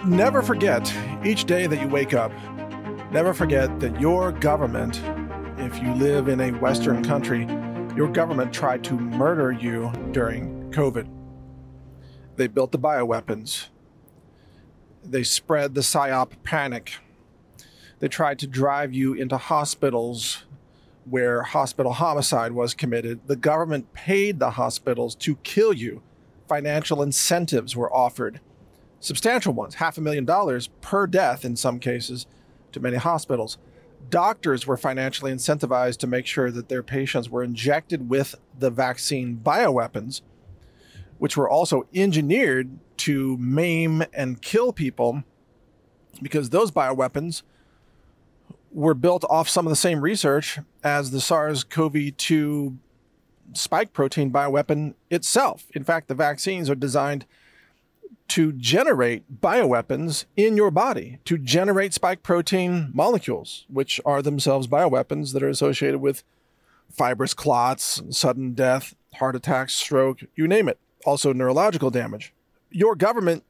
Never forget each day that you wake up. Never forget that your government, if you live in a Western country, your government tried to murder you during COVID. They built the bioweapons. They spread the PSYOP panic. They tried to drive you into hospitals where hospital homicide was committed. The government paid the hospitals to kill you. Financial incentives were offered. Substantial ones, $500,000 per death in some cases to many hospitals. Doctors were financially incentivized to make sure that their patients were injected with the vaccine bioweapons, which were also engineered to maim and kill people, because those bioweapons were built off some of the same research as the SARS-CoV-2 spike protein bioweapon itself. In fact, the vaccines are designed to generate bioweapons in your body, to generate spike protein molecules, which are themselves bioweapons that are associated with fibrous clots, sudden death, heart attacks, stroke, you name it. Also neurological damage. Your government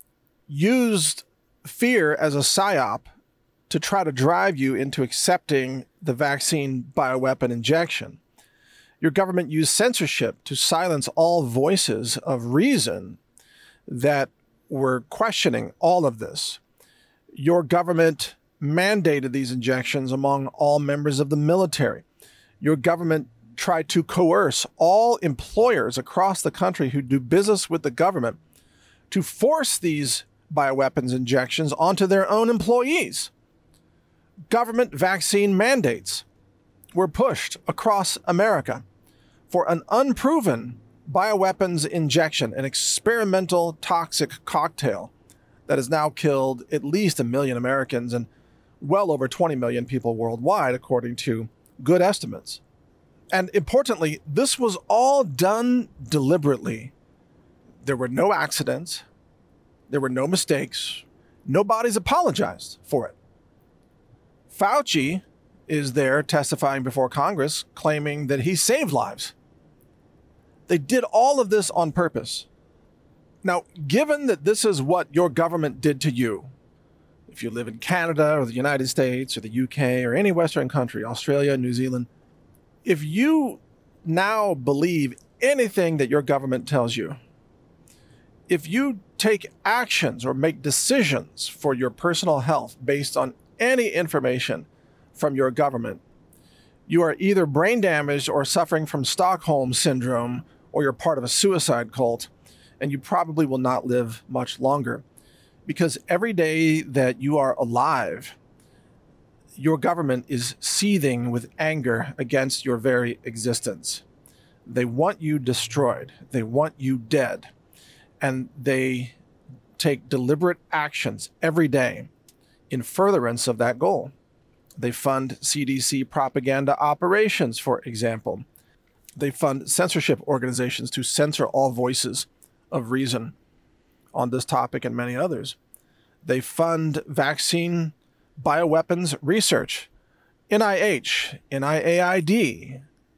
used fear as a PSYOP to try to drive you into accepting the vaccine bioweapon injection. Your government used censorship to silence all voices of reason that were questioning all of this. Your government mandated these injections among all members of the military. Your government tried to coerce all employers across the country who do business with the government to force these bioweapons injections onto their own employees. Government vaccine mandates were pushed across America for an unproven bioweapons injection, an experimental toxic cocktail that has now killed at least 1 million Americans and well over 20 million people worldwide, according to good estimates. And importantly, this was all done deliberately. There were no accidents. There were no mistakes. Nobody's apologized for it. Fauci is there testifying before Congress, claiming that he saved lives. They did all of this on purpose. Now, given that this is what your government did to you, if you live in Canada or the United States or the UK or any Western country, Australia, New Zealand, if you now believe anything that your government tells you, if you take actions or make decisions for your personal health based on any information from your government, you are either brain damaged or suffering from Stockholm syndrome, or you're part of a suicide cult, and you probably will not live much longer. Because every day that you are alive, your government is seething with anger against your very existence. They want you destroyed. They want you dead. And they take deliberate actions every day in furtherance of that goal. They fund CDC propaganda operations, for example. They fund censorship organizations to censor all voices of reason on this topic and many others. They fund vaccine bioweapons research. NIH, NIAID,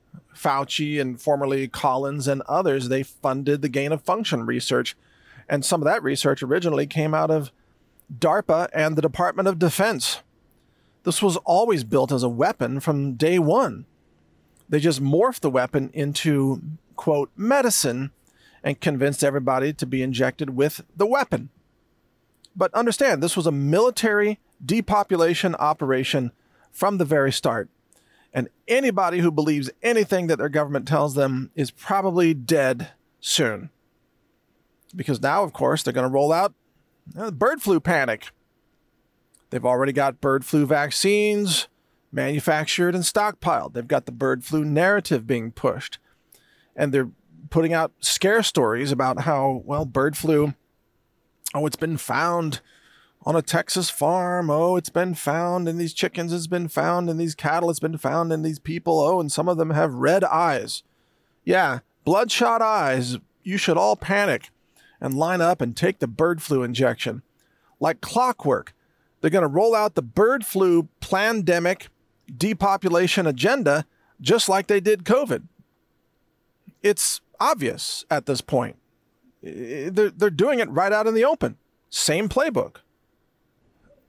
Fauci and formerly Collins and others, they funded the gain of function research. And some of that research originally came out of DARPA and the Department of Defense. This was always built as a weapon from day one. They just morphed the weapon into, quote, medicine and convinced everybody to be injected with the weapon. But understand, this was a military depopulation operation from the very start. And anybody who believes anything that their government tells them is probably dead soon. Because now, of course, they're going to roll out the bird flu panic. They've already got bird flu vaccines manufactured and stockpiled. They've got the bird flu narrative being pushed. And they're putting out scare stories about how, well, bird flu, oh, it's been found on a Texas farm. Oh, it's been found in these chickens. It's been found in these cattle. It's been found in these people. Oh, and some of them have red eyes. Yeah, bloodshot eyes. You should all panic and line up and take the bird flu injection. Like clockwork, they're going to roll out the bird flu plandemic depopulation agenda just like they did COVID. It's obvious at this point. They're doing it right out in the open. Same playbook.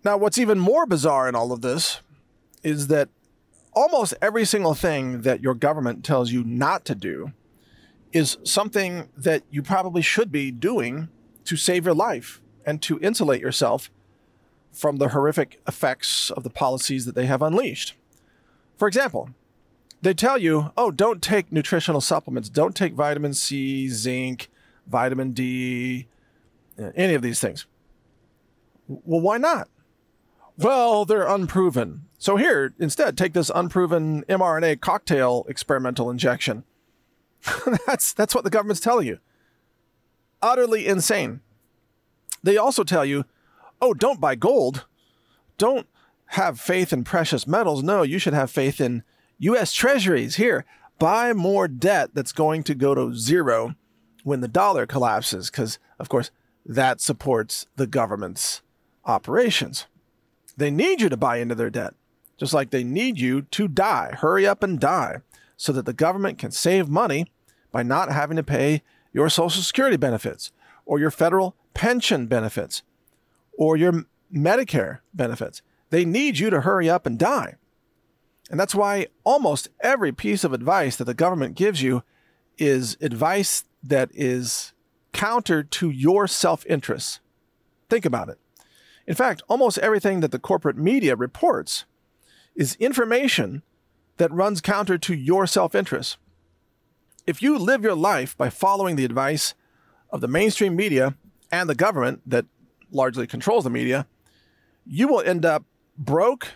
Now, what's even more bizarre in all of this is that almost every single thing that your government tells you not to do is something that you probably should be doing to save your life and to insulate yourself from the horrific effects of the policies that they have unleashed. For example, they tell you, oh, don't take nutritional supplements. Don't take vitamin C, zinc, vitamin D, any of these things. Well, why not? Well, they're unproven. So here, instead, take this unproven mRNA cocktail experimental injection. That's what the government's telling you. Utterly insane. They also tell you, oh, don't buy gold. Don't have faith in precious metals. No, you should have faith in U.S. Treasuries. Here, buy more debt that's going to go to zero when the dollar collapses, because, of course, that supports the government's operations. They need you to buy into their debt, just like they need you to die. Hurry up and die so that the government can save money by not having to pay your Social Security benefits or your federal pension benefits or your Medicare benefits. They need you to hurry up and die. And that's why almost every piece of advice that the government gives you is advice that is counter to your self-interest. Think about it. In fact, almost everything that the corporate media reports is information that runs counter to your self-interest. If you live your life by following the advice of the mainstream media and the government that largely controls the media, you will end up broke,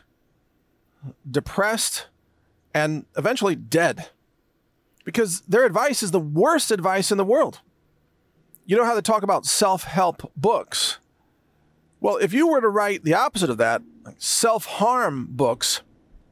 depressed, and eventually dead. Because their advice is the worst advice in the world. You know how they talk about self-help books? Well, if you were to write the opposite of that, like self-harm books,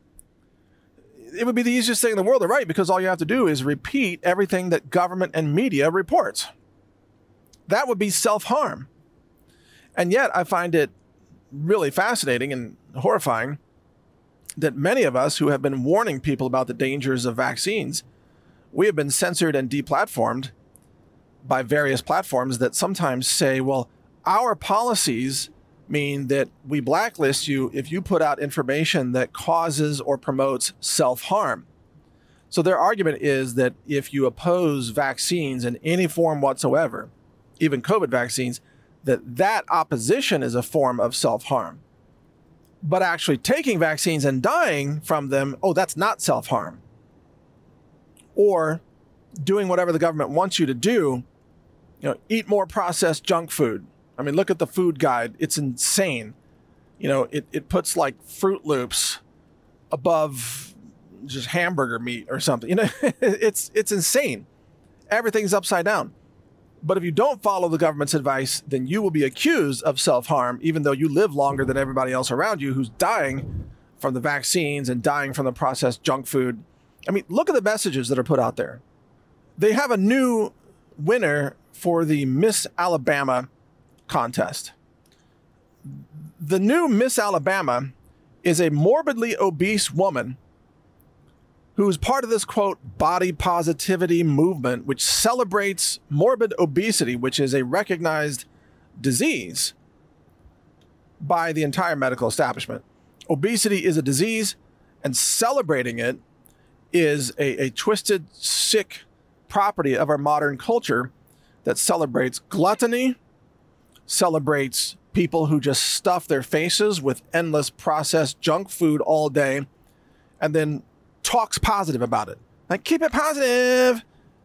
it would be the easiest thing in the world to write, because all you have to do is repeat everything that government and media reports. That would be self-harm. And yet I find it really fascinating and horrifying that many of us who have been warning people about the dangers of vaccines, we have been censored and deplatformed by various platforms that sometimes say, well, our policies mean that we blacklist you if you put out information that causes or promotes self-harm. So their argument is that if you oppose vaccines in any form whatsoever, even COVID vaccines, that opposition is a form of self-harm. But actually taking vaccines and dying from them, oh, that's not self-harm. Or doing whatever the government wants you to do, eat more processed junk food. I mean, look at the food guide. It's insane. It puts like Fruit Loops above just hamburger meat or something. It's insane. Everything's upside down. But if you don't follow the government's advice, then you will be accused of self-harm, even though you live longer than everybody else around you who's dying from the vaccines and dying from the processed junk food. I mean, look at the messages that are put out there. They have a new winner for the Miss Alabama contest. The new Miss Alabama is a morbidly obese woman who's part of this, quote, body positivity movement, which celebrates morbid obesity, which is a recognized disease by the entire medical establishment. Obesity is a disease, and celebrating it is a twisted, sick property of our modern culture that celebrates gluttony, celebrates people who just stuff their faces with endless processed junk food all day, and then talks positive about it. Like, keep it positive.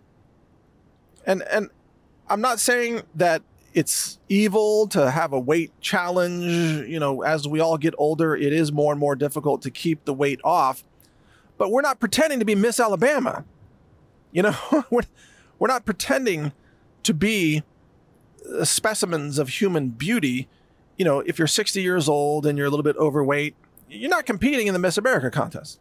And I'm not saying that it's evil to have a weight challenge. As we all get older, it is more and more difficult to keep the weight off. But we're not pretending to be Miss Alabama. We're not pretending to be specimens of human beauty. If you're 60 years old and you're a little bit overweight, you're not competing in the Miss America contest.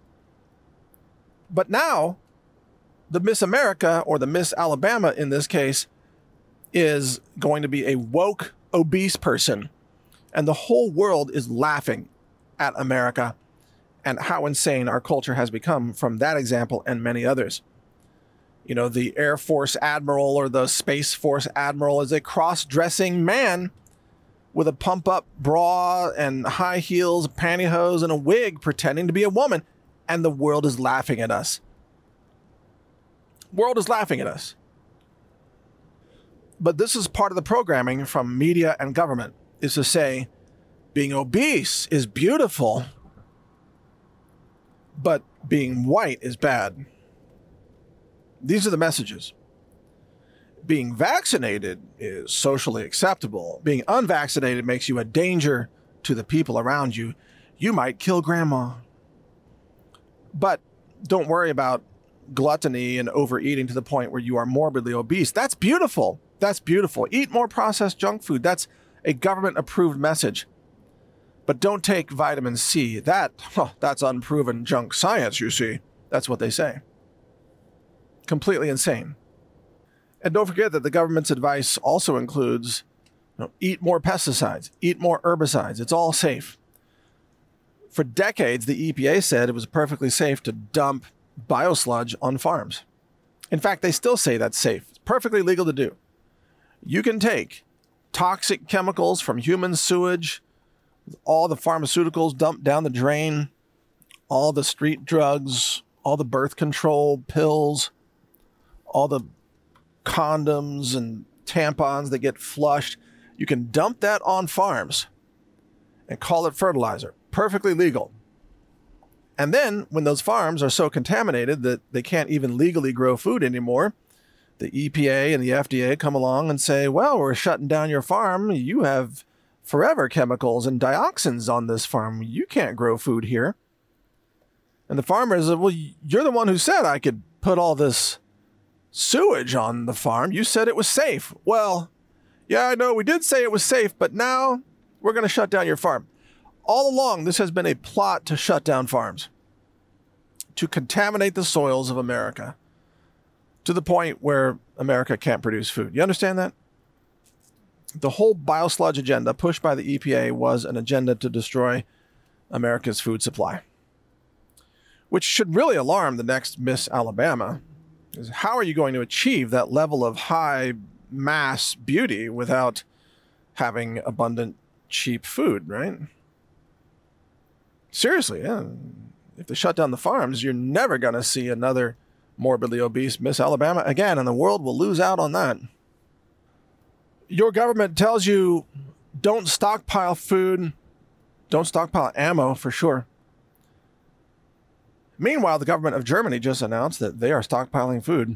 But now, the Miss America, or the Miss Alabama in this case, is going to be a woke, obese person. And the whole world is laughing at America and how insane our culture has become from that example and many others. The Air Force Admiral or the Space Force Admiral is a cross-dressing man with a pump-up bra and high heels, pantyhose, and a wig pretending to be a woman, and the world is laughing at us. World is laughing at us. But this is part of the programming from media and government, is to say, being obese is beautiful, but being white is bad. These are the messages. Being vaccinated is socially acceptable. Being unvaccinated makes you a danger to the people around you. You might kill grandma. But don't worry about gluttony and overeating to the point where you are morbidly obese. That's beautiful. That's beautiful. Eat more processed junk food. That's a government-approved message. But don't take vitamin C. That's unproven junk science, you see. That's what they say. Completely insane. And don't forget that the government's advice also includes, eat more pesticides, eat more herbicides. It's all safe. For decades, the EPA said it was perfectly safe to dump biosludge on farms. In fact, they still say that's safe. It's perfectly legal to do. You can take toxic chemicals from human sewage, all the pharmaceuticals dumped down the drain, all the street drugs, all the birth control pills, all the condoms and tampons that get flushed. You can dump that on farms and call it fertilizer. Perfectly legal. And then when those farms are so contaminated that they can't even legally grow food anymore, the EPA and the FDA come along and say, well, we're shutting down your farm. You have forever chemicals and dioxins on this farm. You can't grow food here. And the farmers say, well, you're the one who said I could put all this sewage on the farm. You said it was safe. Well, yeah, I know we did say it was safe, but now we're going to shut down your farm. All along, this has been a plot to shut down farms, to contaminate the soils of America to the point where America can't produce food. You understand that? The whole biosludge agenda pushed by the EPA was an agenda to destroy America's food supply, which should really alarm the next Miss Alabama. How are you going to achieve that level of high mass beauty without having abundant, cheap food, right? Seriously, yeah. If they shut down the farms, you're never going to see another morbidly obese Miss Alabama again, and the world will lose out on that. Your government tells you don't stockpile food, don't stockpile ammo for sure. Meanwhile, the government of Germany just announced that they are stockpiling food.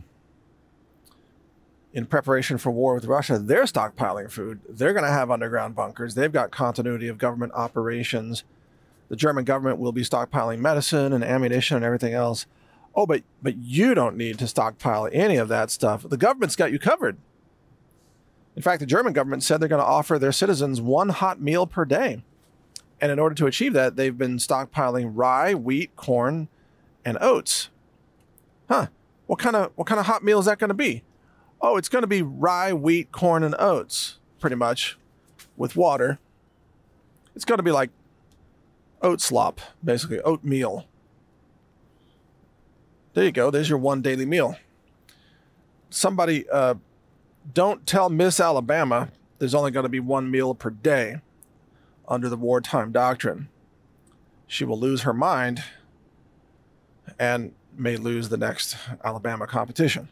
In preparation for war with Russia, they're stockpiling food. They're going to have underground bunkers. They've got continuity of government operations. The German government will be stockpiling medicine and ammunition and everything else. Oh, but you don't need to stockpile any of that stuff. The government's got you covered. In fact, the German government said they're going to offer their citizens one hot meal per day. And in order to achieve that, they've been stockpiling rye, wheat, corn, and oats. What kind of hot meal is that going to be? Oh, it's going to be rye, wheat, corn, and oats, pretty much, with water. It's going to be like oat slop, basically, oatmeal. There you go. There's your one daily meal. Somebody, don't tell Miss Alabama there's only going to be one meal per day under the wartime doctrine. She will lose her mind and may lose the next Alabama competition.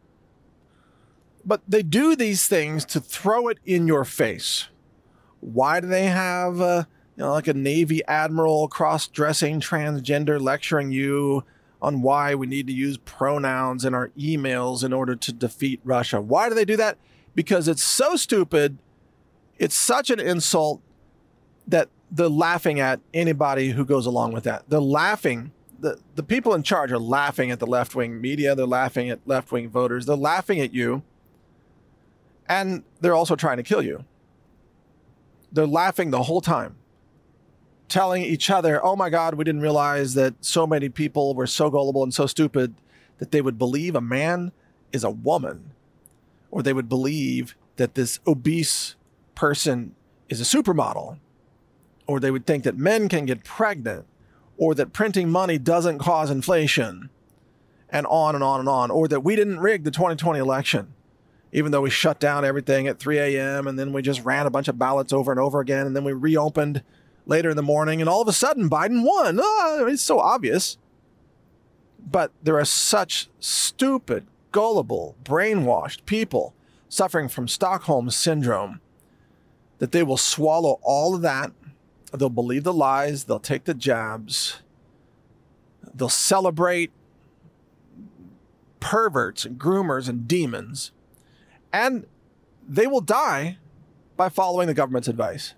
But they do these things to throw it in your face. Why do they have like a Navy admiral cross-dressing transgender lecturing you on why we need to use pronouns in our emails in order to defeat Russia? Why do they do that? Because it's so stupid. It's such an insult that they're laughing at anybody who goes along with that. They're laughing. The people in charge are laughing at the left-wing media. They're laughing at left-wing voters. They're laughing at you. And they're also trying to kill you. They're laughing the whole time, telling each other, oh my God, we didn't realize that so many people were so gullible and so stupid that they would believe a man is a woman, or they would believe that this obese person is a supermodel, or they would think that men can get pregnant, or that printing money doesn't cause inflation, and on and on and on, or that we didn't rig the 2020 election. even though we shut down everything at 3 a.m. and then we just ran a bunch of ballots over and over again, and then we reopened later in the morning, and all of a sudden Biden won. It's so obvious. But there are such stupid, gullible, brainwashed people suffering from Stockholm syndrome that they will swallow all of that. They'll believe the lies. They'll take the jabs. They'll celebrate perverts and groomers and demons. And they will die by following the government's advice.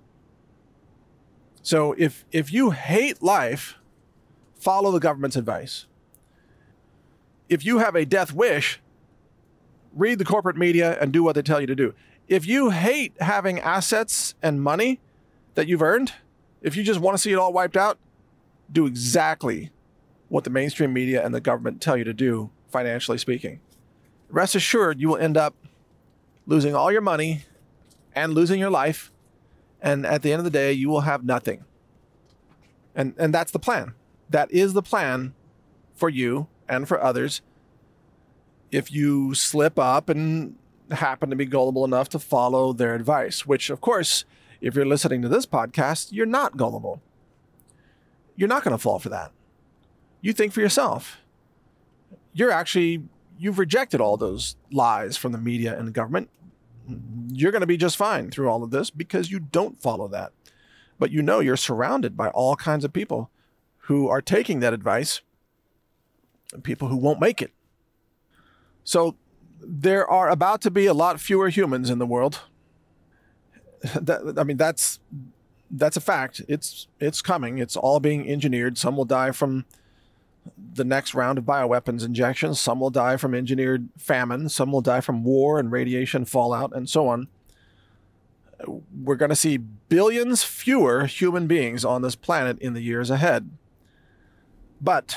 So if you hate life, follow the government's advice. If you have a death wish, read the corporate media and do what they tell you to do. If you hate having assets and money that you've earned, if you just want to see it all wiped out, do exactly what the mainstream media and the government tell you to do, financially speaking. Rest assured, you will end up losing all your money and losing your life. And at the end of the day, you will have nothing. And that's the plan. That is the plan for you and for others. If you slip up and happen to be gullible enough to follow their advice, which, of course, if you're listening to this podcast, you're not gullible. You're not going to fall for that. You think for yourself. You've rejected all those lies from the media and the government. You're going to be just fine through all of this because you don't follow that. But you know you're surrounded by all kinds of people who are taking that advice and people who won't make it. So there are about to be a lot fewer humans in the world. That's a fact. It's coming. It's all being engineered. Some will die from the next round of bioweapons injections. Some will die from engineered famine. Some will die from war and radiation fallout and so on. We're going to see billions fewer human beings on this planet in the years ahead. But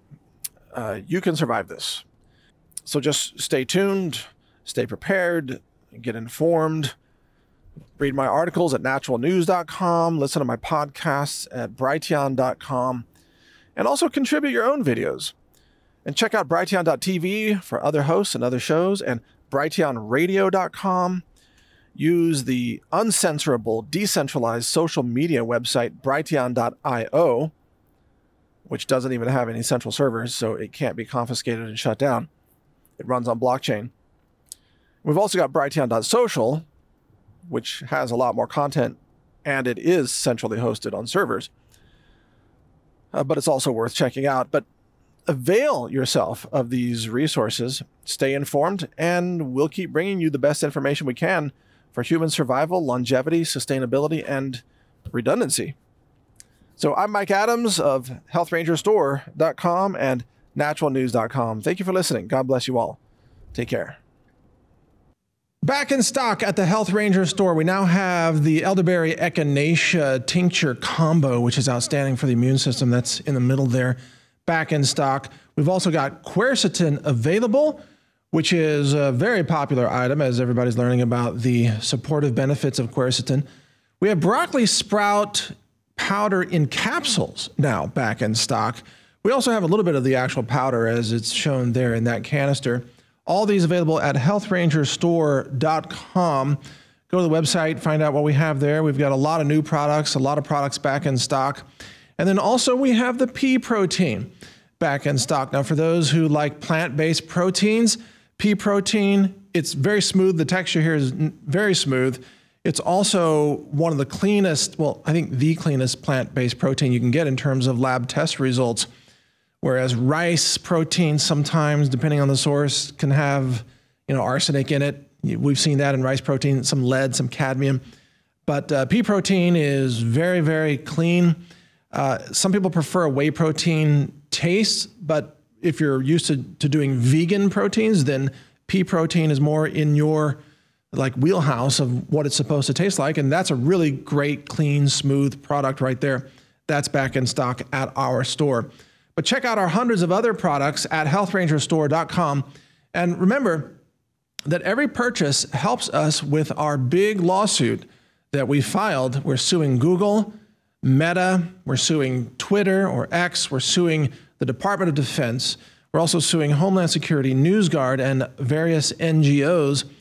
you can survive this. So just stay tuned, stay prepared, get informed. Read my articles at naturalnews.com, listen to my podcasts at brighteon.com, and also contribute your own videos. And check out brighteon.tv for other hosts and other shows, and brighteonradio.com. Use the uncensorable, decentralized social media website brighteon.io, which doesn't even have any central servers, so it can't be confiscated and shut down. It runs on blockchain. We've also got brighteon.social, which has a lot more content, and it is centrally hosted on servers. But it's also worth checking out. But avail yourself of these resources, stay informed, and we'll keep bringing you the best information we can for human survival, longevity, sustainability, and redundancy. So I'm Mike Adams of healthrangerstore.com and naturalnews.com. Thank you for listening. God bless you all. Take care. Back in stock at the Health Ranger store, we now have the elderberry echinacea tincture combo, which is outstanding for the immune system. That's in the middle there, back in stock. We've also got quercetin available, which is a very popular item as everybody's learning about the supportive benefits of quercetin. We have broccoli sprout powder in capsules now back in stock. We also have a little bit of the actual powder as it's shown there in that canister. All these available at healthrangerstore.com. Go to the website, find out what we have there. We've got a lot of new products, a lot of products back in stock. And then also we have the pea protein back in stock. Now, for those who like plant-based proteins, pea protein, it's very smooth. The texture here is very smooth. It's also one of the cleanest, well, I think the cleanest plant-based protein you can get in terms of lab test results. Whereas rice protein sometimes, depending on the source, can have, arsenic in it. We've seen that in rice protein, some lead, some cadmium. But pea protein is very, very clean. Some people prefer a whey protein taste, but if you're used to doing vegan proteins, then pea protein is more in your wheelhouse of what it's supposed to taste like. And that's a really great, clean, smooth product right there. That's back in stock at our store. But check out our hundreds of other products at healthrangerstore.com. And remember that every purchase helps us with our big lawsuit that we filed. We're suing Google, Meta, we're suing Twitter or X, we're suing the Department of Defense. We're also suing Homeland Security, NewsGuard, and various NGOs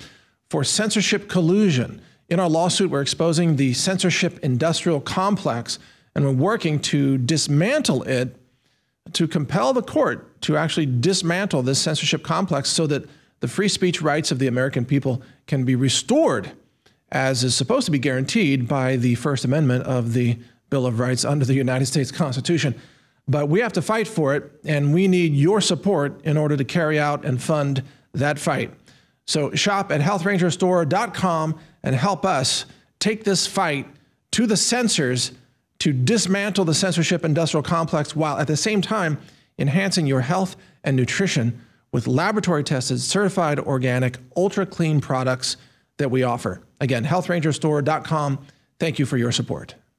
for censorship collusion. In our lawsuit, we're exposing the censorship industrial complex, and we're working to dismantle it, to compel the court to actually dismantle this censorship complex so that the free speech rights of the American people can be restored, as is supposed to be guaranteed by the First Amendment of the Bill of Rights under the United States Constitution. But we have to fight for it, and we need your support in order to carry out and fund that fight. So shop at healthrangerstore.com and help us take this fight to the censors to dismantle the censorship industrial complex, while at the same time enhancing your health and nutrition with laboratory-tested, certified organic, ultra-clean products that we offer. Again, healthrangerstore.com. Thank you for your support.